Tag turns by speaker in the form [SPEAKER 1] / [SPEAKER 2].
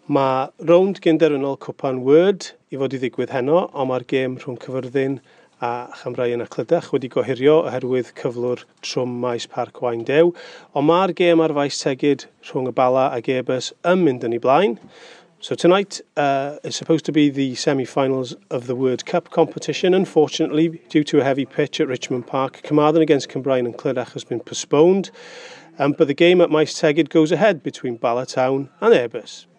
[SPEAKER 1] Mae rownd gynderynol Cwpan Word i fod i ddigwydd heno, ond mae'r gêm rhwng Cyfyrddin a Chamrain a Clydach wedi gohirio oherwydd cyflwr trwm maes Parc Waun Dew. Ond mae'r gêm ar faes Tegid rhwng y Bala a Gebus yn mynd yn ei blaen. So tonight is supposed to be the semi-finals of the Word Cup competition. Unfortunately, due to a heavy pitch at Richmond Park, Carmarthen against Cymrain and Clydach has been postponed. But the game at Maes Tegid goes ahead between Bala Town and Airbus.